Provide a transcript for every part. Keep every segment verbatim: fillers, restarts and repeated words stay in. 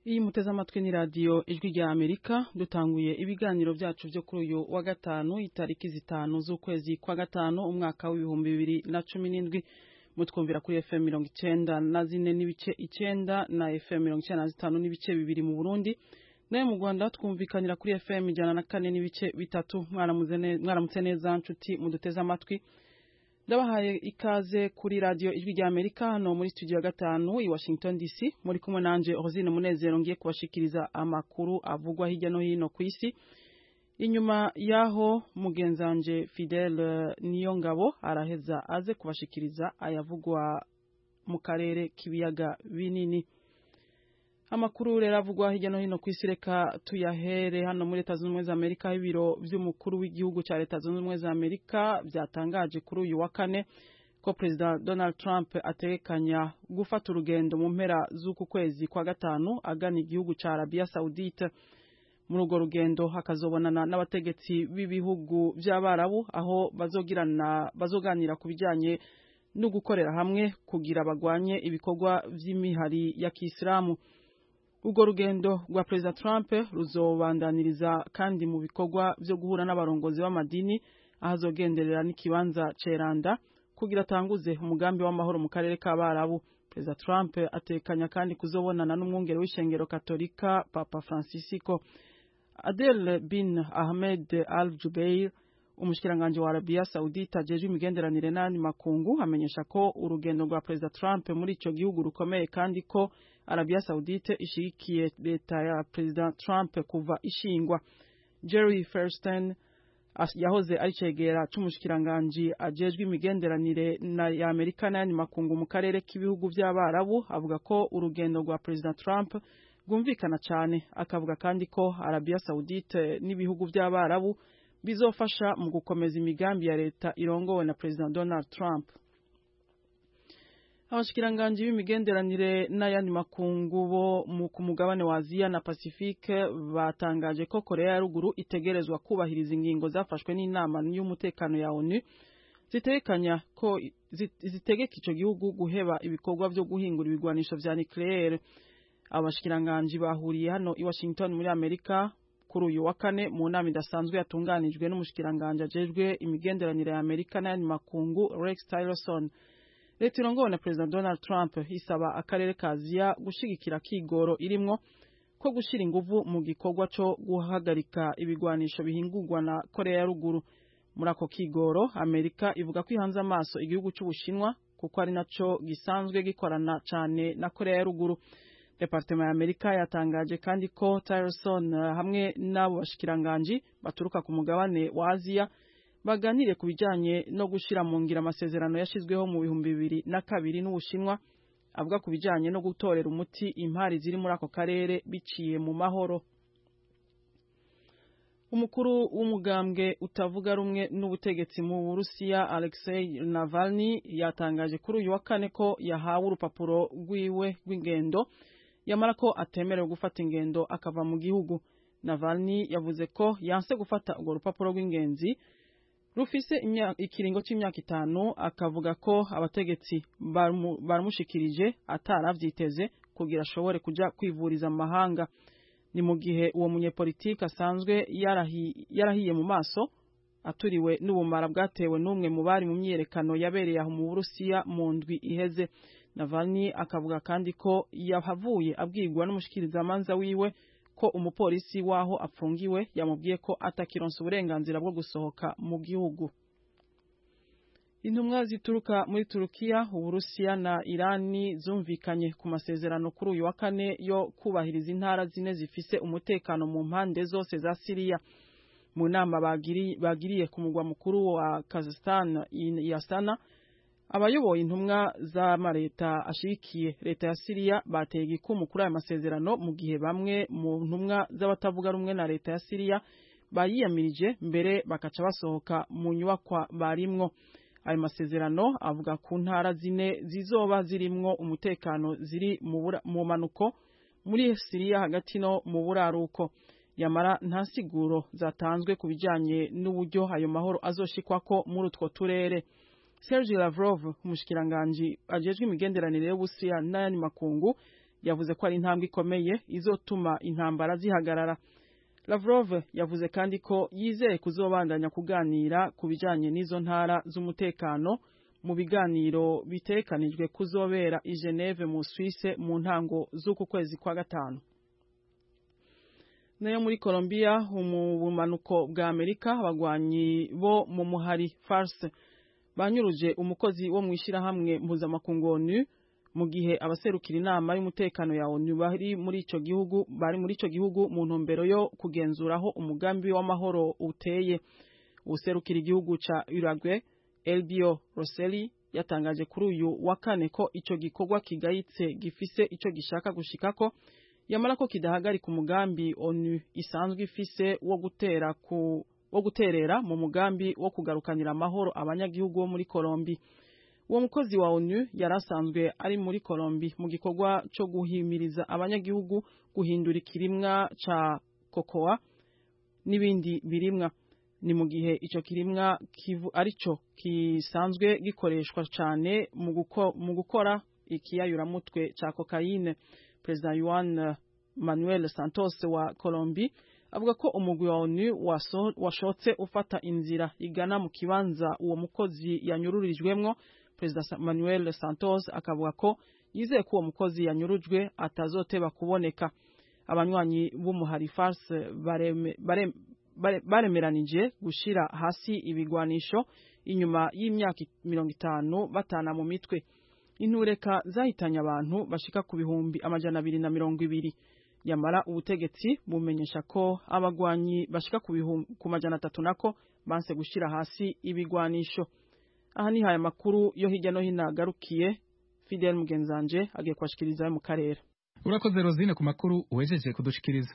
Iyi muteze amatwi ni radio ijwi rya Amerika dutanguye ibiganiro byacu byo kuri uyu wa gatanu itariki zitanu z'ukwezi kwa gatanu umwaka w'ibihumbi bibiri na cumi n'indwi mutwumvira kuri F M mirongo icenda na zine n'ibice icenda na F M mirongo icenda na zitanu n'ibice bibiri mu Burundi naye mu Rwanda twumvikanira kuri F M ijana na kane n'ibice bitatu mwaramutse neza nshuti muduteze amatwi ndabahaye ikaze kuri radio ijwi rya Amerika hano muri studio ya gatanu i Washington D C muri kumwe nanje Rosine Munezero ngiye kubashikiriza amakuru avugwa hirya no hino ku isi inyuma yaho mugenzanje Fidel Niyongabo araheza aze kubashikiriza ayavugwa mu karere kibiyaga binini. Amakuru rero avugwa hirya no hino ku isi reka tuyahere hano muri Leta Zunze Ubumwe za Amerika. Ibiro vy'umukuru w'igihugu ca Leta Zunze Ubumwe za Amerika vyatangaje kuri uyu wa kane ko President Donald Trump ategekanya gufata urugendo mu mpera z'uku kwezi kwa gatanu agana igihugu ca Arabia Saudite. Muri urwo rugendo hakazobonana n'abategetsi b'ibihugu vy'Abarabu aho bazogirana bazoganira ku bijanye no gukorera hamwe kugira bagwanye ibikorwa vy'imihari ya Kiislamu. Ugo rugendo rwa President Trump ruzobandaniriza kandi mu bikorwa byo guhura n'abarongozi b'amadini ahazogenderera n'ikibanza ceranda kugira tanguze umugambi w'amahoro mu karere k'Abarabu. President Trump atekanya kandi kuzobonana n'umwungere w'ishengero Katolika Papa Francisco. Adel bin Ahmed Al Jubeir umushikiranganje wa Arabia Saudite ajeje imigenderanire n'andi makungu amenyesha ko urugendo rwa President Trump muri ico gihugu rukomeye kandi ko Arabia Saudite ishigikiye leta ya President Trump kuva ishingwa. Jerry Feinstein yahoze ari cegera c'umushikiranganje ajejwe imigenderanire na ya Amerika n'andi makungu mu karere k'ibihugu vy'Abarabu avuga ko urugendo rwa President Trump rwumvikana cyane, akavuga kandi ko Arabia Saudite n'ibihugu vy'Abarabu bizofasha mu gukomeza imigambi ya leta irongowe na President Donald Trump. Abashikiranganje b'imigenderanire n'ayandi makungu bo mu kumugabane wa Aziya na Pacifique batangaje ko Korea ya Ruguru itegerezwa kubahiriza ingingo zafashwe n'inama y'umutekano ya ONU zitekanya ko zitegeka ico gihugu guheba ibikorwa byo guhingura ibigwanisho vya nucleaire. Abashikiranganje bahuriye hano i Washington muri Amerika kuri uyu wa kane mu nama idasanzwe yatunganijwe n'umushikiranganje ajejwe imigenderanire ya Amerika n'ayandi makungu Rex Tillerson. Leta irongowe na President Donald Trump isaba akarere ka Aziya gushigikira kigoro irimwo ko gushira inguvu mu gikorwa cyo guhagarika ibigwanisho bihingurwa na Korea ya Ruguru. Muri ako kigoro Amerika ivuga ko ihanze amaso igihugu c'Ubushinwa kuko ari naco gisanzwe gikorana cane na Korea ya Ruguru. Departement ya Amerika yatangaje kandi ko Tillerson hamwe n'abo bashikiranganje baturuka ku mugabane wa Aziya baganire ku bijanye no gushira mu ngira amasezerano yashizweho mu bihumbi bibiri na kabiri n'Ubushinwa avuga ku bijanye no gutorera umuti impari ziri muri ako karere biciye mu mahoro. Umukuru w'umugambwe utavuga rumwe n'ubutegetsi mu Burusiya Alexei Navalny yatangaje kuri uyu wa kane ko yahawe urupapuro rwiwe rw'ingendo yamara ko atemerewe gufata ingendo akava mu gihugu. Navalny yavuze ko yanse gufata urwo rupapuro rw'ingenzi rufise ikiringo c'imyaka itanu, akavuga ko abategetsi baramushikirije ataravyiteze kugira ashobore kuja kwivuriza mu mahanga. Ni mu gihe uwo munyepolitike asanzwe yarahi, yarahiye mu maso aturiwe n'ubumara bwatewe n'umwe mu bari mu myiyerekano yabereye aho mu Burusiya mu ndwi iheze. Navalny akavuga kandi ko yahavuye abwirwa n'umushikirizamanza wiwe ko umupolisi waho apfungiwe yamubwiye ko atakironsa uburenganzira bwo gusohoka mu gihugu. Intumwa zituruka muri Turukiya, Uburusiya na Irani zumvikanye ku masezerano kuri uyu wa kane yo kubahiriza intara zine zifise umutekano mu mpande zose za Syria. Mu nama bagiriye bagiriye ku mugwa mukuru wa Kazakhstan ya Astana, abayoboye intumwa z'amareta ashigikiye leta ya Syria bateye igikumu kuri aya masezerano mu gihe bamwe mu ntumwa z'abatavuga rumwe na leta ya Syria bayiyamirije mbere bakaca basohoka mu nyubakwa barimwo. Ayo masezerano avuga ku ntara zine zizoba zirimwo umutekano ziri mu manuko muri Syria hagati no mu buraruko. Yamara nta siguro zatanzwe ku bijanye n'uburyo ayo mahoro azoshikwako muri utwo turere. Sergei Lavrov umushikiranganje ajejwe imigenderanire y'Uburusiya n'ayandi makungu yavuze ko ari intambwe ikomeye izotuma intambara zihagarara. Lavrov yavuze kandi ko yizeye kuzobandanya kuganira ku bijanye n'izo ntara z'umutekano mu biganiro bitekanijwe kuzobera i Geneve mu Suisse mu ntango z'uku kwezi kwa gatanu. Nayo muri Colombia mu bumanuko bwa Amerika abagwanyi bo mu muhari Farc banyuruje umukozi wo mwishira hamwe mpuzamakungu ONU mu gihe abaserukira inama y'umutekano ya ONU bari muri ico gihugu bari muri ico gihugu mu ntumbero yo kugenzuraho umugambi w'amahoro uteye. Userukira igihugu ca Uruguay Elbio Rosselli yatangaje kuri uyu wa kane ko ico gikorwa kigayitse gifise ico gishaka gushikako yamara ko kidahagarika umugambi ONU isanzwe ifise wo gutera ku wo guterera mu mugambi wo kugarukanira amahoro abanyagihugu bo muri Colombia. Uwo mukozi wa ONU yarasanzwe ari muri Colombia mu gikorwa cyo guhimiriza abanyagihugu guhindura ikirimwa ca cocoa n'ibindi birimwa. Ni mu gihe ico kirimwa kivu arico kisanzwe gikoreshwa cyane mu guko, mu gukora ikiyayuramutwe ca cocaine. President Juan Manuel Santos wa Colombia avuga ko umugwi wa ONU washotse ufata inzira igana mu kibanza uwo mukozi yanyururijwemwo. President Manuel Santos akavuga ko yizeye ko uwo mukozi yanyurujwe atazoteba kuboneka. Abanywanyi b'umuhari Farc bareme, bareme, baremeranije gushira hasi ibigwanisho inyuma y'imyaka mirongo itanu batana mu mitwe. Intureka zahitanye abantu bashika ku bihumbi amajana abiri na mirongo ibiri. Yamara ubutegetsi bumenyesha ko abagwanyi bashika ku bihumbi ku majana atatu nako banse gushira hasi ibigwanisho. Aha ni haya makuru yo hirya no hino agarukiye. Fidel Mugenzanje agiye kwashikiriza mu karere. Urakoze Rosine ku makuru uwejeje kudushikiriza.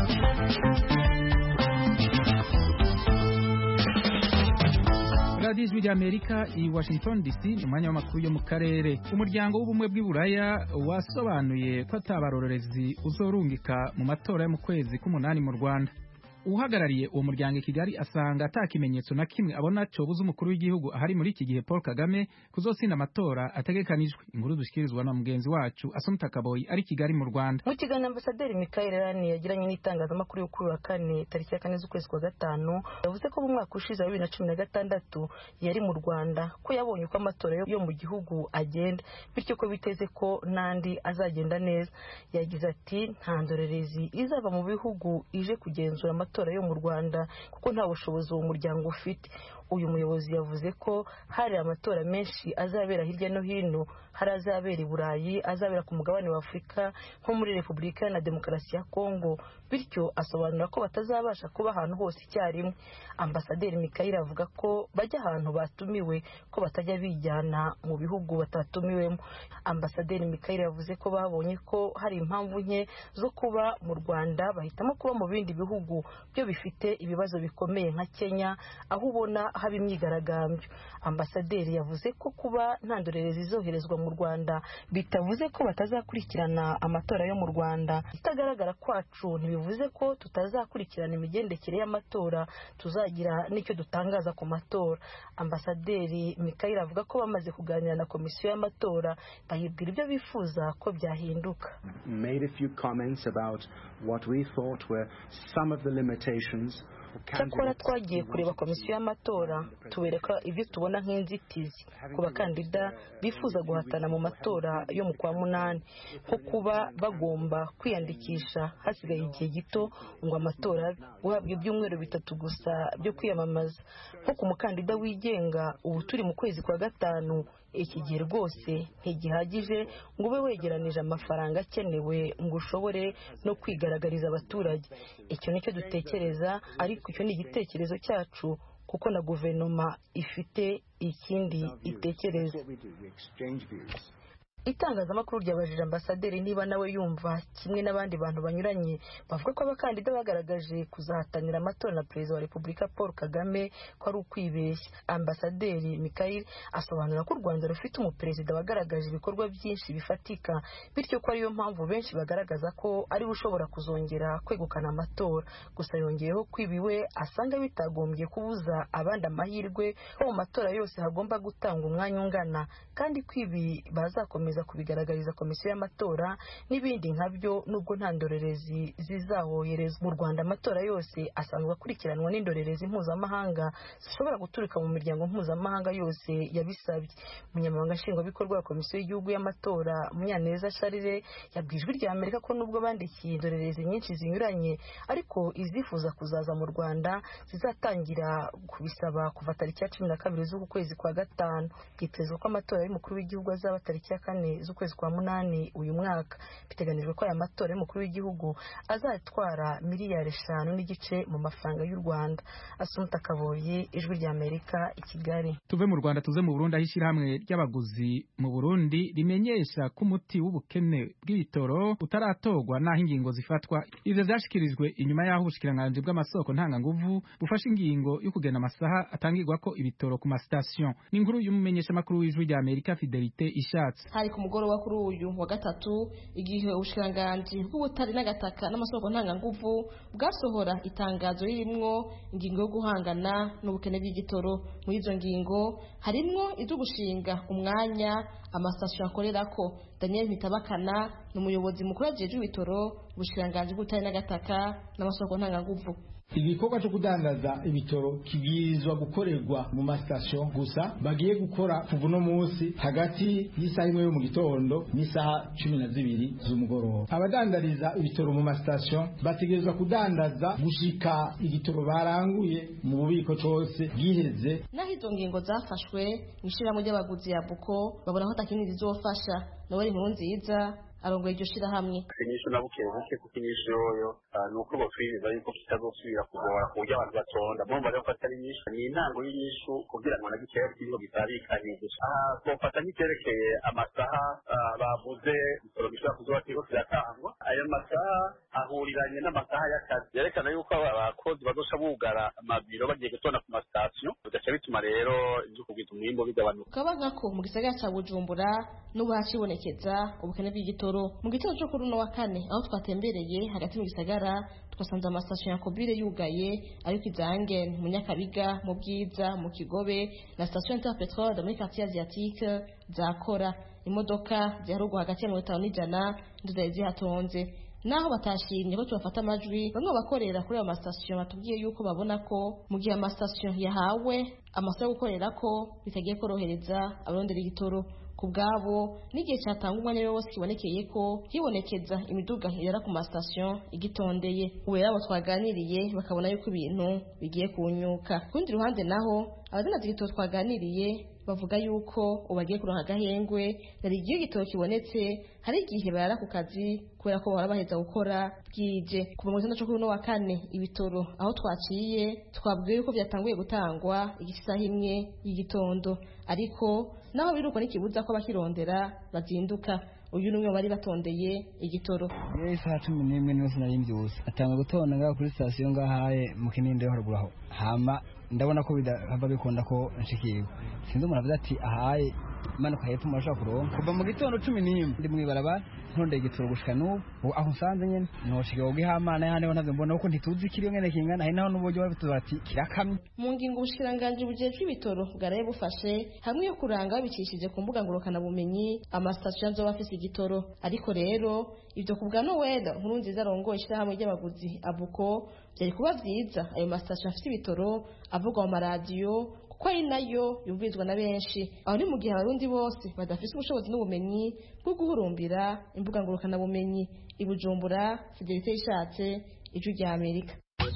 Radio Ijwi ry'Amerika i Washington D C mu mwanya w'amakuru yo mu karere. Umuryango w'ubumwe bw'Iburaya wasobanuye ko atabarorerezi uzorungika mu matora yo mu kwezi k'umunani mu Rwanda. Uhagarariye uwo muryango Kigali asanga atakimenyetso na kimwe abona cobuza umukuru w'igihugu ahari muri iki gihe Paul Kagame kuzotsinda amatora ategekanijwe. Inkuru dushikirizwa na mugenzi wacu Asumta Kaboyi ari Kigali mu Rwanda. Mu kiganiro Ambasaderi Michael Rani yagiranye n'itangazamakuru yo kuri wa kane tariki ya kane z'ukwezi kwa gatanu yavuze ko mu mwaka ushize wa bibiri na cumi na gatandatu yari mu Rwanda ko yabonye uko amatora yo mu gihugu agenda bityo ko biteze ko nandi azagenda neza. Yagize ati nta ndorerezi izava mu bihugu ije kugenzura amatora yo mu Rwanda kuko nta bushobozi uwo muryango ufite. Uyu muyobozi yavuze ko hari amatora menshi azabera hirya no hino, hari azabera i Burayi, azabera ku mugabane wa Afurika nko muri Repubulika na Demokarasi ya Kongo, bityo asobanura ko batazabasha kuba ahantu hose icyarimwe. Ambasaderi Michael avuga ko bajya ahantu batumiwe ko batajya bijyana mu bihugu batatumiwemo. Ambasaderi Michael yavuze ko babonye ko hari impamvu nke zo kuba mu Rwanda bahitamo kuba mu bindi bihugu byo bifite ibibazo bikomeye nka Kenya aho ubona haba imyigaragambyo. Ambasaderi yavuze ko kuba nta ndorerezi zoherezwa mu Rwanda bitavuze ko batazakurikirana amatora yo mu Rwanda. Itagaragara kwacu ntibivuze ko tutazakurikirana imigendekere y'amatora, tuzagira n'icyo dutangaza ku matora. Ambasaderi Michael avuga ko bamaze kuganira na komisiyo y'amatora bayibwira ibyo bifuza ko byahinduka. Made a few comments about what we thought were some of the limitations. Cyakora twagiye kureba komisiyo y'amatora tubereka ibyo tubona nk'inzitizi ku bakandida bifuza guhatana mu matora yo mu kwa munani, nko kuba bagomba kwiyandikisha hasigaye igihe gito ngo amatora guhabwa ibyumweru bitatu gusa byo kwiyamamaza. Nko ku mukandida wigenga ubu turi mu kwezi kwa gatanu, iki gihe rwose ntigihagije ngo ube wegeranije amafaranga akenewe ngo ushobore no kwigaragariza abaturage. Icyo nicyo dutekereza, ariko icyo ni igitekerezo cyacu kuko na guverinoma ifite ikindi itekereza. Itangazamakuru ryabajije ambasaderi niba nawe yumva kimwe n'abandi bantu banyuranye bavuga ko abakandida bagaragaje kuzahatanira amatora na perezida wa Repubulika Paul Kagame ko ari ukwibeshya. Ambasaderi Michael asobanura ko u Rwanda rufite umuperezida wagaragaje ibikorwa byinshi bifatika, bityo ko ariyo mpamvu benshi bagaragaza ko ari ushobora kuzongera kwegukana amatora. Gusa yongeyeho ko ibiwe asanga bitagombye kubuza abandi amahirwe ko mu matora yose hagomba gutanga umwanya ungana, kandi ko ibi bazakomeza gukomeza kubigaragariza komisiyo y'amatora n'ibindi nkabyo nubwo nta ndorerezi zizahoherezwa mu Rwanda. Amatora yose asanzwe akurikiranwa n'indorerezi mpuzamahanga zishobora guturuka mu miryango mpuzamahanga yose yabisabye. Umunyamabanga nshingwabikorwa wa komisiyo y'igihugu y'amatora Munyaneza Charles yabwiye Ijwi rya Amerika ko nubwo bandikiye indorerezi nyinshi zinyuranye ariko izifuza kuzaza mu Rwanda zizatangira kubisaba kuva tariki ya cumi na kabiri z'uku kwezi kwa gatanu. Byitezwe ko amatora y'umukuru w'igihugu azaba tariki ya kane z'ukwezi kwa munani uyu mwaka. Biteganijwe ko aya matora y'umukuru w'igihugu azatwara miliyari eshanu n'igice mu mafaranga y'u Rwanda. Asumta Kaboyi, Ijwi rya Amerika, i Kigali. Tuve mu Rwanda tuze mu Burundi, aho ishyirahamwe ry'abaguzi mu Burundi rimenyesha ko umuti w'ubukene bw'ibitoro utaratorwa n'aho ingingo zifatwa. Ivyo vyashikirijwe inyuma y'aho ubushikiranganje bw'amasoko ntanganguvu bufashe ingingo yo kugena amasaha atangirwa ko ibitoro ku mastation. Ni inkuru y'umumenyesha makuru w'Ijwi rya Amerika Fidelite Ishatse. Hari ku mugoroba kuri uyu wa gatatu igihe ubushikiranganje bw'ubutari n'agataka n'amasoko ntanganguvu bwasohora itangazo ririmwo ingingo yo guhangana n'ubukene bw'igitoro. Muri izo ngingo harimwo izo gushinga umwanya amastation akorerako. Daniel Mitabakana n'umuyobozi mukuru ajejwe ibitoro ubushikiranganje bw'ubutari n'agataka n'amasoko ntanganguvu. Igikorwa cyo kudandaza ibitoro kibwirizwa gukorerwa mu mastation gusa, bagiye gukora kuva no munsi hagati y'isaha imwe yo mu gitondo n'isaha cumi na zibiri z'umugoroba. Abadandariza ibitoro mu mastation bategerezwa kudandaza gushika igitoro baranguye mu bubiko cyose giheze. Naho izo ngingo zafashwe mw'ishirahamwe ry'abaguzi ya Buko babona ko atakindi zizofasha. Noel Nkurunziza arongoye iryo shirahamwe. Inyishu nabuke buke kuko inyishu yoyo nuko botwiriza yuko kitazosubira kugora ku buryo abantu batonda. Mumva rero ko atari inyishu, ni intango y'inyishu kugira ngo na gikeya cy'ibiro bitarikaniye. Aha twofata nk'icyerekeye amasaha bavuze ibitoro bishobora kuzoba kiriko kiratangwa. Ayo masaha ahuriranye n'amasaha y'akazi, yerekana yuko abakozi bazoca bugara amabiro bagiye gutonda ku mastation, bigaca bituma rero ibyo kugwiza umwimbo bigabanuka. Kabaga ko mu gisagara ca Bujumbura n'ubu hacibonekeza ubukene bw'igitoro. Mu gitondo cyo kuri uno wa kane aho twatembereye hagati mu gisagara twasanze amastation ya Kobire yugaye, ariko izange mu Nyakabiga, mu Bwiza, mu Kigobe na station Interpetrol de muri quartier asiatique zakora. Imodoka ziharugwa hagati ya mirongo itanu n'ijana ndetse zihatonze. Naho batashimye ko tubafata amajwi, bamwe bakorera kuri ayo mastation batubwiye yuko babona ko mu gihe amastation yahawe amasaha yo gukorera ko bitagiye korohereza abarondera igitoro. Kubgabo n'igihe cyatanga umwanya wose kibonekeye ko hibonekeza imiduga yara ku mastation igitondeye. Uwe yabo twaganiriye bakabona yuko ibintu bigiye kunyuka. Kundi ruhande naho abazana igitoro twaganiriye bavuga yuko ubagiye kuronka gahengwe nari igihe igitoro kibonetse, hari igihe barara ku kazi kubera ko bahora baheza gukora bwije. Kuva mu gitondo cyo kuri uno wa kane ibitoro aho twaciye twabwiye yuko byatanguye gutangwa igisaha imwe y'igitondo, ariko naho biruko n'ikibuza ko bakirondera bazinduka. Uyu numwe bari batondeye igitoro. Ye isaha cumi n'imwe niho sinari mbyuze. Atanga gutonda ngaho kuri station ngahaye mu Kininde yo haruguraho. Hama ndabona ko bidava bikunda ko nshikirwa. Sinzi umuntu avuze ati ahaye manuka hepfo murashaka kuronka. Kuva mu gitondo cumi n'imwe ndi mwibarabara ntonde igitoro gushika n'ubu aho nsanze nyene noshike ugihamana yane navyo mbona uko ntituzi kiriyo ngene kingana hari naho n'uburyo babitubati kirakamye. Mu ngingo ubushikiranganje bujejwe ibitoro bwaraye bufashe hamwe yo kuranga bicishije ku mbuga ngurukana bumenyi amastation azoba afise igitoro, ariko rero ivyo kubwa Noel Nkurunziza arongoye ishirahamwe ry'abaguzi Abuko byari kuba vyiza ayo mastation afise ibitoro avugwa mu maradiyo kuko ari nayo yumvizwa na benshi. Aho ni mu gihe abarundi bose badafise ubushobozi n'ubumenyi bwo guhurumbira imbuga ngurukana bumenyi. I Bujumbura, Fidelite Ishatse, Ijwi rya Amerika.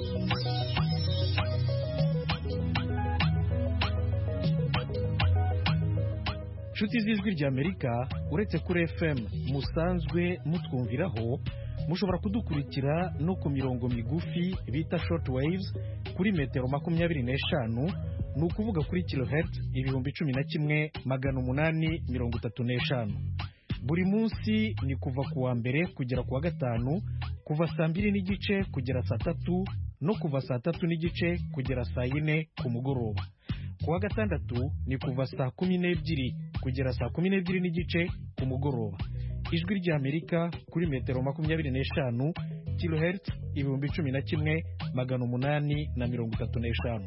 Nshuti z'Ijwi rya Amerika, uretse kuri F M musanzwe mutwumviraho, mushobora kudukurikira no ku mirongo migufi bita short waves kuri metero makumyabiri n'eshanu, ni ukuvuga kuri kilohertz ibihumbi cumi na kimwe magana umunani mirongo itatu n'eshanu. Buri munsi ni kuva ku wa mbere kugera ku wa gatanu, kuva saa mbiri n'igice kugera saa tatu no kuva saa tatu n'igice kugera saa yine ku mugoroba. Ku wa gatandatu ni kuva saa kumi n'ebyiri kugera saa kumi n'ebyiri n'igice ku mugoroba. Ijwi rya Amerika kuri metero makumyabiri n'eshanu, kilohertz ibihumbi cumi na kimwe magana umunani na mirongo itatu n'eshanu.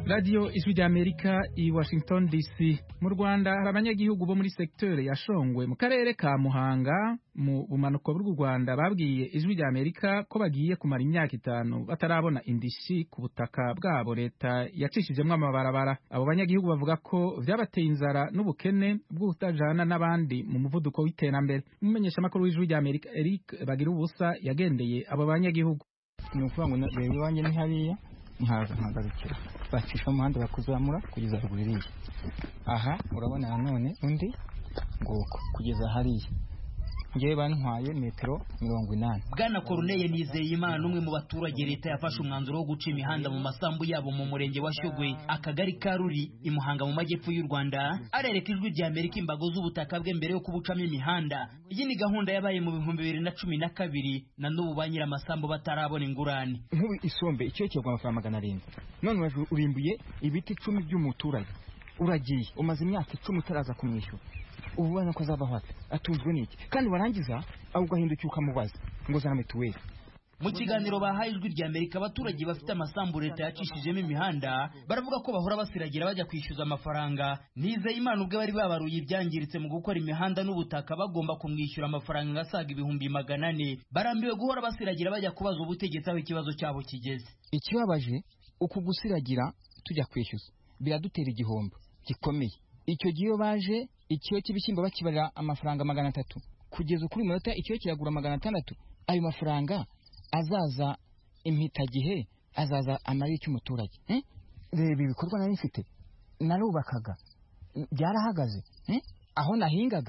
Radio Ijwi ry'Amerika i Washington D C. Mu Rwanda hari abanyagihugu bo muri secteur ya Shongwe mu karere ka Muhanga mu bumanuko bw'u Rwanda babwiye Ijwi ry'Amerika ko bagiye kumara imyaka itanu batarabona indishi ku butaka bwabo leta yacishijemwe amabarabara. Abo banyagihugu bavuga ko vyabateye inzara n'ubukene bw'utajana n'abandi mu muvuduko w'iterambere. Umumenyesha makuru w'Ijwi ry'Amerika Eric Bagirubusa yagendeye abo banyagihugu. Ni ukuvuga ngo rero wanjye ni hariya nkaza nkagarukira bacisha umuhanda bakuzamura kugeza ruguru iriya. Aha urabona nanone undi ngoko kugeza hariya ngewe bantwaye metero mirongo inani. Bwana Corneille Nizeyimana umwe mu baturage leta yafashe umwanzuro wo guca imihanda mu masambu yabo mu murenge wa Shyogwe akagari ka Ruri i Muhanga mu majyepfo y'u Rwanda arereka Ijwi ry'Amerika imbago z'ubutaka bwe mbere yo kubucamo imihanda. Iyi ni gahunda yabaye mu bihumbi bibiri na cumi na kabiri na n'ubu banyira amasambu batarabona ingurane. Nk'ubu isombe icyo cyo kwa magana arindwi none urimbuye ibiti icumi by'umuturage uragiye umaze imyaka icumi utaraza kumwishyura. Ubu bana ko azava hati atunzwe n'iki kandi warangiza ugahinduka ukamubaza ngo za mituweli. Mu kiganiro bahaye Ijwi ry'Amerika abaturage bafite amasambu leta yacishijemo imihanda baravuga ko bahora basiragira bajya kwishyuza amafaranga. Nizeyimana ubwe bari babaruye ibyangiritse mu gukora imihanda n'ubutaka bagomba kumwishyura amafaranga asaga ibihumbi magana ane. Barambiwe guhora basiragira bajya kubaza ubutegetsi aho ikibazo cyabo kigeze. Ikibabaje uku gusiragira tujya kwishyuza biradutera igihombo gikomeye. Icyo gihe baje ikiyo cy'ibishyimbo bakibarira amafaranga magana atatu kugeza kuri minota ikiyo kiragura magana atandatu. Ayo mafaranga azaza impitagihe azaza amari cy'umuturage. Eh? Reba ibikorwa nari mfite narubakaga byarahagaze. Eh? Aho nahingaga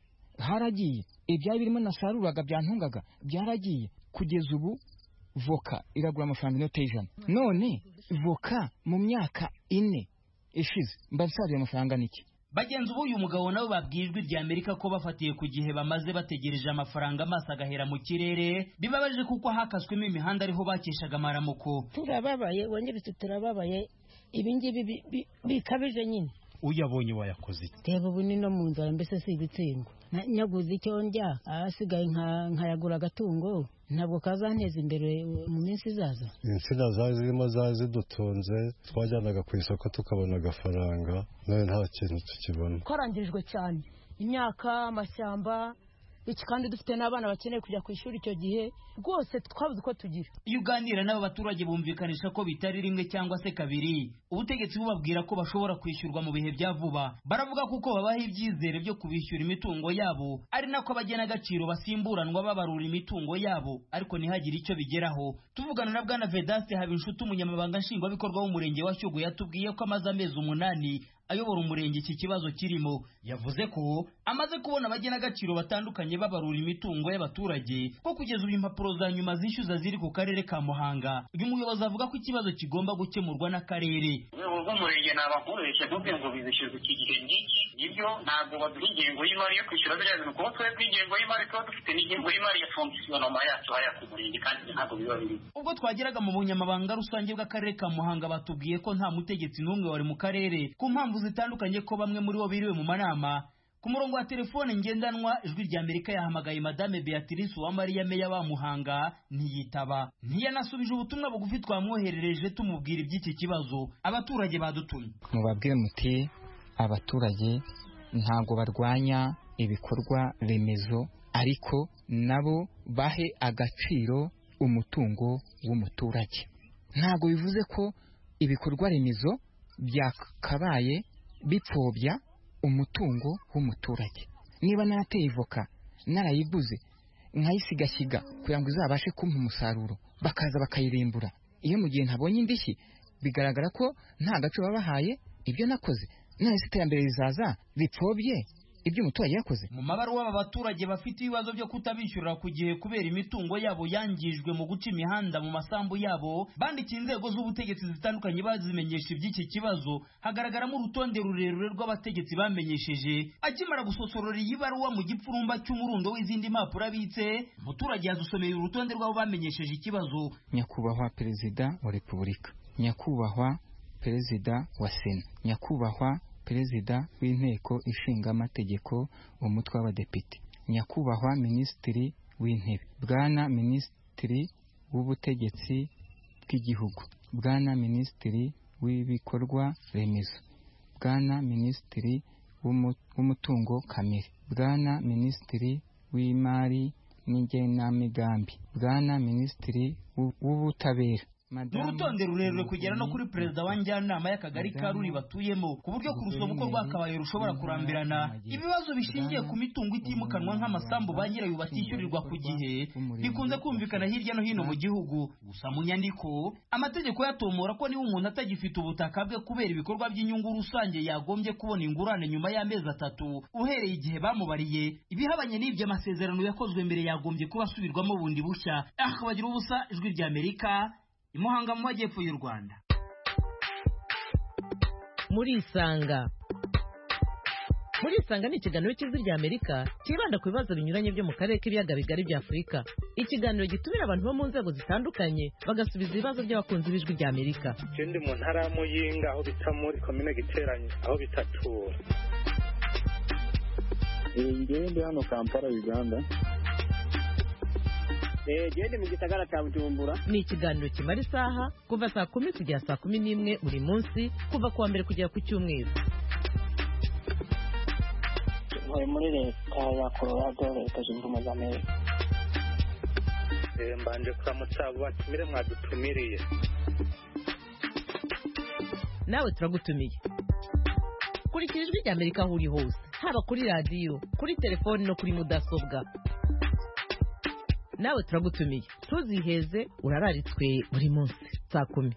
haragiye ibyayi birimo nasaruraga byantungaga byaragiye. Kugeza ubu voka iragura amafaranga inote y'ijana. None voka mu myaka ine ishize mbansariye amafaranga niki. Bagenzi ubu uyu mugabo nabo babwiye Ijwi ry'Amerika ko bafatiye ku gihe bamaze bategereje amafaranga amaso agahera mu kirere bibabaje kuko hakaswemo imihanda ariho bakeshaga amaramuko. Turababaye wongere turababaye ibingibi bikabije nyine. Uyabonye wayakoze iki? Reba ubu ni no mu nzara mbese si ibitsingo nyaguze icyo ndya ahasigaye nkayagura agatungo ntabwo kazanteza imbere mu minsi izaza. Insina zari zirimo zari zidutunze twajyanaga ku isoko tukabona agafaranga nawe nta kintu tukibona. Twarangirijwe cyane imyaka amashyamba iki kandi dufite n'abana bakeneye kujya ku ishuri icyo gihe rwose twabuze uko tugira. Iyo uganira n'abo baturage bumvikanisha ko bitari rimwe cyangwa se kabiri ubutegetsi bubabwira ko bashobora kwishyurwa mu bihe bya vuba. Baravuga kuko babaha ibyizere byo kubishyura imitungo yabo ari nako abagena agaciro basimburanwa babarura imitungo yabo ariko ntihagire icyo bigeraho. Tuvugana na Bwana Vedaste Habinshuti umunyamabanga nshingwabikorwa w'umurenge wa Shyogwe yatubwiye ko amaze amezi umunani ayobora umurenge iki kibazo kirimo. Yavuze ko amaze kubona abagena agaciro batandukanye babarura imitungo y'abaturage ko kugeza ubu impapuro za nyuma zishyuza ziri ku karere ka Muhanga. Uyu muyobozi avuga ko ikibazo kigomba gukemurwa n'akarere. Umurenge nabakoresha dubwe ngo bizishyurwa iki gihe ngiki nibyo ntabwo baduha ingengo y'imari yo kwishyura biriya bintu kuko twebwe ingengo y'imari tuba dufite n'ingengo y'imari ya fonksiyonoma yacu haya ku murenge kandi ntabwo biba biri. Ubwo twageraga mu bunyamabanga rusange bw'akarere ka Muhanga batubwiye ko nta mutegetsi n'umwe wari mu karere ku mpamvu zitandukanye ko bamwe muri bo biriwe mu manama. Ku murongo wa telefone ngendanwa Ijwi ry'Amerika yahamagaye Madame Beatrice Uwamariya meya wa Muhanga ntiyitaba. Ntiyanasubije ubutumwa bugufi twamwoherereje tumubwira iby'iki kibazo abaturage badutumye. Mubabwire muti abaturage ntabwo barwanya ibikorwa remezo ariko nabo bahe agaciro umutungo w'umuturage. Ntabwo bivuze ko ibikorwa remezo byakabaye bipfobya umutungo w'umuturage. Niba narateye ivoka narayiguze nkayisigasiga kugira ngo izabashe kumpa umusaruro bakaza bakayirimbura iyo mu gihe ntabonye indishyi bigaragara ko nta gace babahaye ibyo nakoze nahise iterambere rizaza ripfobye ibyo umuturage yakoze. Mu mabaruwa aba baturage bafite ibibazo byo kutabishyurira ku gihe kubera imitungo yabo yangijwe mu guca imihanda mu masambu yabo bandikiye inzego z'ubutegetsi zitandukanye bazimenyesha iby'iki kibazo. Hagaragaramo urutonde rurerure rw'abategetsi bamenyesheje. Akimara gusosorora iyi baruwa mu gipfurumba cy'umurundo w'izindi mpapuro abitse umuturage yazusomeye urutonde rw'abo bamenyesheje ikibazo. Nyakubahwa Perezida wa Repubulika, Nyakubahwa Perezida wa Sena, Nyakubahwa Perezida w'inteko ishinga amategeko umutwe w'abadepite, Nyakubahwa Minisitiri w'intebe, Bwana Minisitiri w'ubutegetsi bw'igihugu, Bwana Minisitiri w'ibikorwa remezo, bwana minisitiri w'umutungo kamere, bwana minisitiri w'imari n'igenamigambi, bwana minisitiri w'ubutabera. Ni urutonde rurerure kugera no kuri perezida wa njyanama y'akagari ka Ruri batuyemo, ku buryo kurusoma uko rwakabaye rushobora kurambirana. Ibibazo bishingiye ku mitungo itimukanwa nk'amasambu ba nyirayo batishyurirwa ku gihe bikunze kumvikana hirya no hino mu gihugu. Gusa mu nyandiko amategeko yatomora ko niba umuntu atagifite ubutaka bwe kubera ibikorwa by'inyungu rusange yagombye kubona ingurane nyuma y'amezi atatu uhereye igihe bamubariye. Ibihabanye n'ibyo amasezerano yakozwe mbere yagombye kuba asubirwamo bundi bushya. Ah, bagira ubusa, Ijwi ry'Amerika, i Muhanga mu majyepfo y'u Rwanda. Muri Isanga. Muri Isanga ni ikiganiro cy'Ijwi ry'Amerika kibanda ku bibazo binyuranye byo mu karere k'ibiyaga bigari bya Afurika. Ikiganiro gitumira abantu bo mu nzego zitandukanye bagasubiza ibibazo by'abakunzi b'Ijwi ry'Amerika. Ndi mu ntara ya Muyinga aho bita muri komine Giteranye aho bitatura. Ndi hano Kampala, Uganda. Gende mu gisagara cya Bujumbura. Ni ikiganiro kimara isaha kuva saa kumi kugera saa kumi n'imwe buri munsi kuva kuwa mbere kugera ku cyumweru. Ntuye muri leta ya Colorado, leta zunze ubumwe za Amerika. Mbanje kuramutsa abo batumire mwadutumiriye. Nawe turagutumiye. Kurikira Ijwi ry'Amerika aho uri hose, haba kuri radiyo, kuri telefoni no kuri mudasobwa. Nawe turagutumiye, tuziheze, urararitswe buri munsi saa kumi.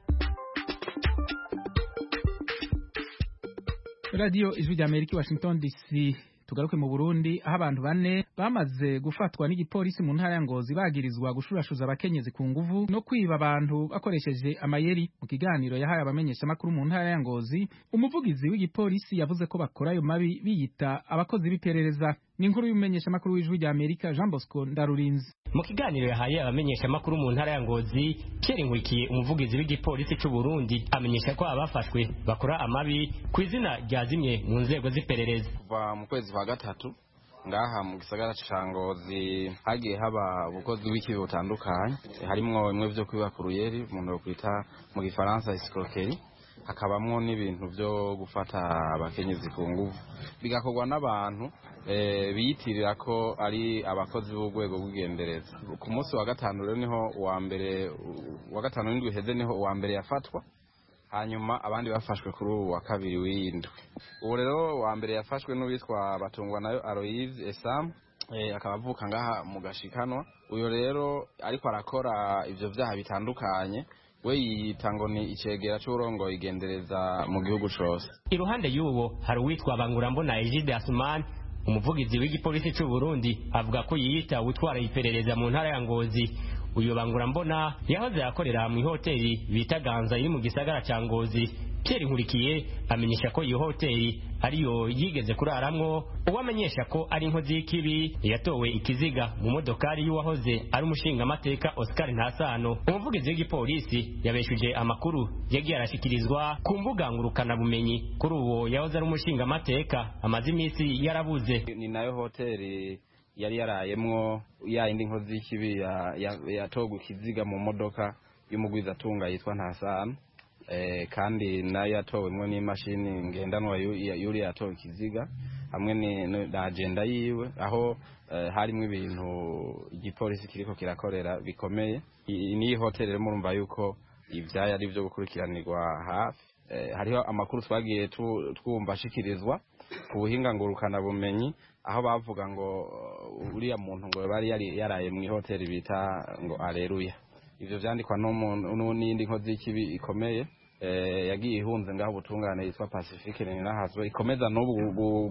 Radio Ijwi ry'Amerika, Washington D C. Tugaruke mu Burundi aho abantu bane bamaze gufatwa n'igipolisi mu ntara ya Ngozi bagirizwa gushurashuza abakenyezi ku nguvu no kwiba abantu bakoresheje amayeri. Mu kiganiro yahaye abamenyesha makuru mu ntara ya Ngozi, umuvugizi w'igipolisi yavuze ko bakora ayo mabi biyita abakozi b'iperereza. Ni inkuru y'umumenyesha makuru w'Ijwi ry'Amerika Jean Bosco Ndarurinzi. Mu kiganiro yahaye abamenyesha makuru mu ntara ya Ngozi, Pierre Nkurikiye umuvugizi w'igipolisi cy'u Burundi amenyesha ko abafashwe bakora amabi ku izina rya zimwe mu nzego z'iperereza. Kuva mu kwezi kwa gatatu ngaha mu gisagara ca Ngozi hagiye haba ubukozi bw'ikibi butandukanye, harimwo bimwe vyo kwiba kuruyeri umuntu yo kwita mu gifaransa escroquerie, hakabamwo n'ibintu byo gufata abakenyezi ku nguvu, bigakorwa n'abantu e, biyitirira ko ari abakozi b'urwego rw'igendereza. Ku munsi wa gatanu rero niho uwa mbere wa gatanu w'indwi heze niho uwa mbere yafatwa, hanyuma abandi bafashwe kuri ubu wa kabiri w'indwi. Ubu rero uwa mbere yafashwe n'uwitwa Batungwa nayo Aloise Esam, e, akaba avuka ngaha mu Gashikanwa. Uyo rero ariko arakora ivyo vyaha bitandukanye, we yita ngo ni icegera c'urongo igendereza mu gihugu cose. Iruhande y'uwo hari uwitwa Bangurambona Egide Asumani, umuvugizi w'igipolisi cy'u Burundi, avuga ko yiyita utwara iperereza mu ntara ya Ngozi. Uyu Bangurambona yahoze akorera mu hoteli bita Ganza iri mu gisagara ca Ngozi. Pierre Nkurikiye amenyesha ko iyo hoteli ariyo yigeze kuraramwo, uwamenyesha ko ari inkozi y'ikibi yatowe ikiziga mu modokari y'uwahoze ari umushinga amateka Oscar Ntasano. Umuvugizi w'igipolisi yabeshuje amakuru yagiye arashikirizwa ku mbuga ngurukana bumenyi kuri uwo yahoze ari umushinga amateka amaze iminsi yarabuze. Ni nayo hoteli yari yarayemwo ya indi nkozi y'ikibi yatogwa ikiziga mu modoka y'umugwizatunga yitwa Ntasano. Eh, kandi nayo yatowemwo n'imashini ngendanwa yuri yatowe ikiziga hamwe ni agenda yiwe, aho eh, harimo ibintu igipolisi kiriko kirakorera bikomeye. Ni hoteli rero murumva yuko ivyaya ari byo gukurikiranirwa hafi. Eh, hariho amakuru twagiye twumva ashikirizwa ku buhinga ngurukana bumenyi, aho bavuga ngo uriya muntu ngo bari yari yaraye mu hoteli bita ngo Aleluya. Ivyo vyandikwa n'indi nkozi y'ikibi ikomeye, eh, yagiye ihunze ngaho ubutungane yitwa Pacifique Ninahazwe, ikomeza n'ubu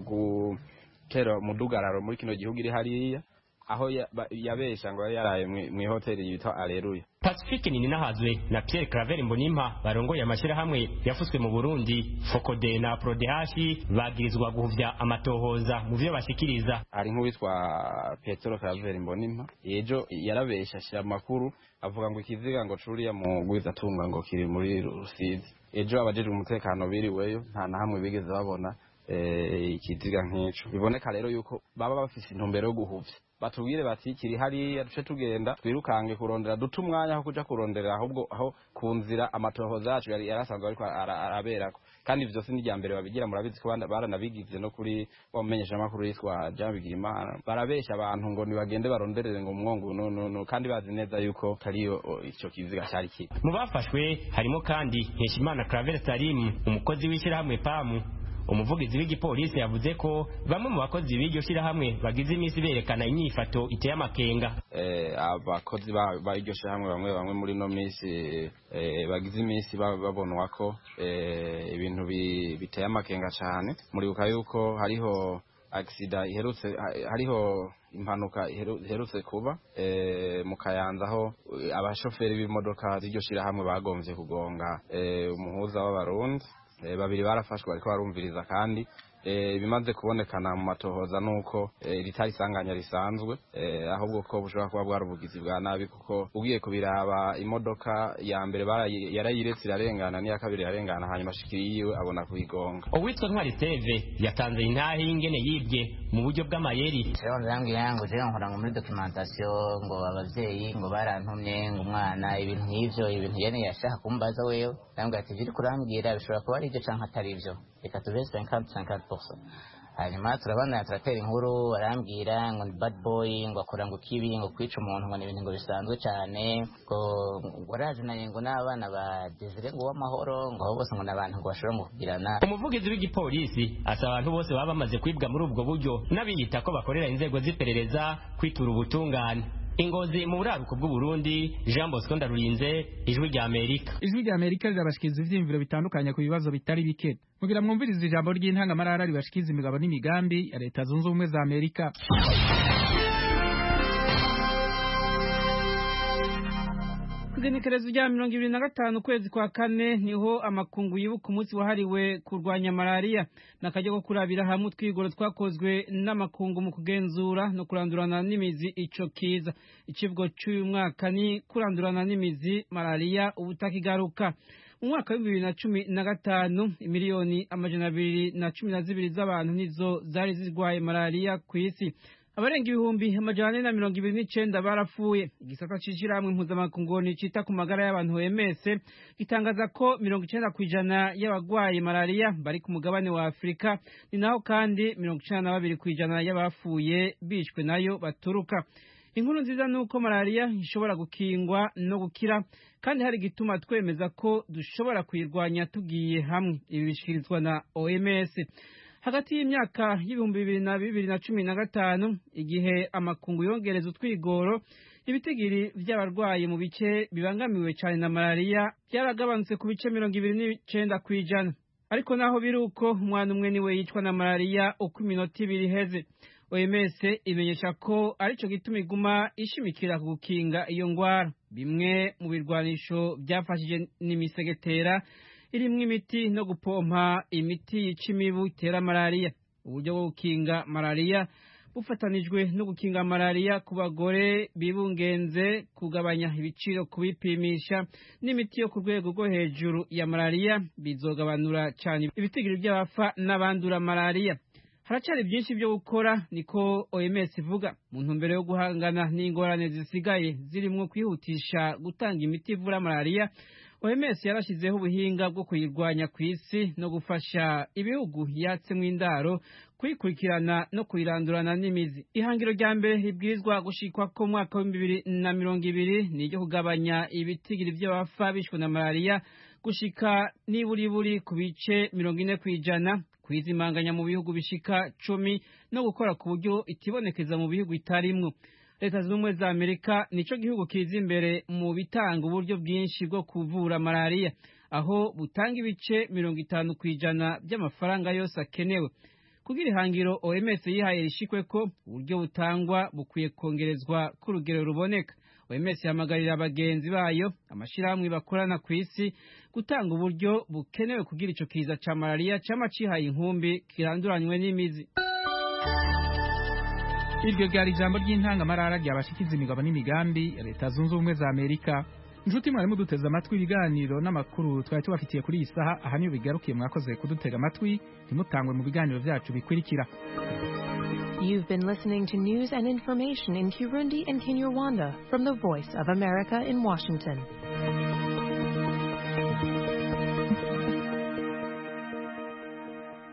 gutera umudugararo muri kino gihugu iri hariya, aho yabesha ngo yaraye mu hoteli yitwa Aleluya. Pacifique Ninahazwe na Pierre Claver Mbonimpa barongoye amashirahamwe yafuswe mu Burundi, Focode na Prodehashi, bagirizwa guhuvya amatohoza mu vyo bashikiriza. Ari nk'uwitwa Petro Claver Mbonimpa, ejo yarabesha ashira amakuru avuga ngo ikiziga ngo curiya mu gwizatunga ngo kiri muri Rusizi. Ejo abajeje umutekano biriweyo nta na hamwe bigeze babona ikiziga nk'ico biboneka rero yuko baba bafise intumbero yo guhuvya batubwire bati kiri hariya duce tugenda twirukange kurondera duta umwanya aho kuja kurondera ahubwo aho ku nzira amatohoza yacu yari yarasanzwe ariko araberako kandi ivyo si n'irya mbere babigira murabizi ko baranabigize no kuri bamenyesha amakuru yitwa Jean Bigirimana barabesha abantu ngo nibagende baronderere ngo umwongo no no no kandi bazi neza yuko tariyo ico kiziga cyari kiri mu bafashwe harimo kandi Nkeshimana Claver Salim umukozi w'ishirahamwe P A M umuvugizi w'igipolisi yavuze ko bamwe mu bakozi b'iryo shirahamwe bagize iminsi berekana inyifato iteye amakenga eh abakozi ba iryo shirahamwe bamwe bamwe muri no minsi eh bagize iminsi babonwa ko eh ibintu biteye amakenga cyane muri buka yuko hariho accident iherutse hariho impanuka iherutse kuba eh mu Kayanza aho abashoferi b'imodoka z'iryo shirahamwe bagomvye kugonga eh umuhuza w'abarundi babiri barafashwe bariko barumviriza kandi bimaze kubonekana mu matohoza nuko ritari sanganya risanzwe ahubwo ko bushobora kuba bwarubugizi bwa nabi kuko ugiye kubiraba imodoka ya mbere yarayiretse irarengana n'iya kabiri yarengana hanyuma shikiriye abona kuyigonga uwitwa Ntwari Steve yatanze intahe y'ingene yibwe mu buryo bw'amayeri rero ndangi yangu je nkora ngo muri documentation ngo abavyeyi ngo barantumye ngo umwana ibintu nk'ivyo ibintu yene yashaka kumbaza wewe ndambwa ati biri kurambwira bishobora kuba ari ibyo canke atari ibyo reka tube cinquante cinquante pour cent hanyuma turabana turatera inkuru arambwira ngo ni bad boy ngo akora ngo kibi ngo kwica umuntu ngo ni ibintu ngo bisanzwe cyane ngo waraje naye ngo n'abana ba Desire ngo w'amahoro ngo aho bose ngo n'abantu ngo bashobora ngo kugirana umuvugizi w'igipolisi asaba abantu bose baba bamaze kwibwa muri ubwo buryo n'abiyita ko bakorera inzego z'iperereza kwitura ubutungane Ingozi mu buraruko bw'u Burundi Jean Bosco Ndarurinze ijwi rya Amerika ijwi rya Amerika rirabashikiza ivyimviro bitandukanye ku bibazo bitari bike mugira mwumviriza ijambo ry'intangamarara ribashikiza imigabo n'imigambi ya leta zunze ubumwe za Amerika Kugenekerezo rya mirongo ibiri na gatanu kwezi kwa kane niho amakungu yibuka umunsi wahariwe kurwanya malaria nakajya ko kurabira hamwe twigoro twakozwe n'amakungu mu kugenzura no kurandurana n'imizi ico kiza icivugo cy'uyu mwaka ni kurandurana n'imizi malaria ubutakigaruka mu mwaka wa bibiri na cumi na gatanu miliyoni amajana abiri na cumi na zibiri z'abantu nizo zari zirwaye malaria ku isi abarenga ibihumbi amajana ane na mirongo ibiri n'icenda barapfuye igisata c'ishirahamwe mpuzamakungu cita ku magara y'abantu O M S gitangaza ko mirongo icenda kw'ijana y'abagwaye malaria bari ku mugabane wa Afrika ni naho kandi mirongo icenda na babiri kw'ijana y'abapfuye bishwe nayo baturuka inkuru nziza nuko malaria ishobora gukingwa no gukira kandi hari gituma twemeza ko dushobora kuyirwanya tugiye hamwe ibi bishikirizwa na O M S hagati y'imyaka y'ibihumbi bibiri na bibiri na cumi na gatanu igihe amakungu yongereza utwigoro ibitigiri by'abarwaye mu bice bibangamiwe cyane na malaria byaragabanutse ku bice mirongo ibiri n'icenda kw'ijana ariko naho biri uko umwana umwe niwe yicwa na malaria uko iminota ibiri iheze O M S imenyesha ko arico gituma iguma ishimikira ku gukinga iyo ngwara bimwe mu birwanisho byafashije n'imisegetera irimwe imiti no gupompa imiti yica imibu itera malaria uburyo bwo gukinga malaria bufatanijwe no gukinga malaria ku bagore bibungenze kugabanya ibiciro kubipimisha n'imiti yo ku rwego rwo hejuru ya malaria bizogabanura cyane ibitigiri by'abafa n'abandura malaria haracari byinshi byo gukora niko O M S ivuga mu ntumbero yo guhangana n'ingorane zisigaye zirimwo kwihutisha gutanga imiti ivura malaria O M S yarashizeho ubuhinga bwo kuyirwanya ku isi no gufasha ibihugu yatsemwe indaro kuyikurikirana no kuyirandurana n'imizi ihangiro rya mbere ribwirizwa gushikwa ko mwaka wa bibiri na mirongo ibiri niryo kugabanya ibitigiri by'abafa bishwe na malaria gushika niburiburi ku bice mirongo ine kw'ijana kwizimanganya mu bihugu bishika cumi no gukora ku buryo itibonekeza mu bihugu itarimwo Leta zunze ubumwe za Amerika nico gihugu kiza imbere mu bitanga uburyo bwinshi bwo kuvura malaria aho butanga ibice mirongo itanu kw'ijana by'amafaranga yose akenewe kugira ihangiro O M S yihaye rishikwe ko uburyo butangwa bukwiye kongerezwa ku rugero ruboneka O M S yamagarira abagenzi bayo amashirahamwe bakorana ku isi gutanga uburyo bukenewe kugira ico kiza ca malaria cama cihaye inkumbi kiranduranywe n'imizi iryo ryari ijambo ry'intangamarara ryabashikiza imigabo n'imigambi ya Leta zunze ubumwe za Amerika inshuti mwarimu duteze amatwi ibiganiro n'amakuru twari tubafitiye kuri iyi saha aha niyo bigarukiye mwakoze kudutega amatwi ntimutangwe mu biganiro byacu bikurikira. You've been listening to news and information in Kirundi and Kinyarwanda from the Voice of America in Washington.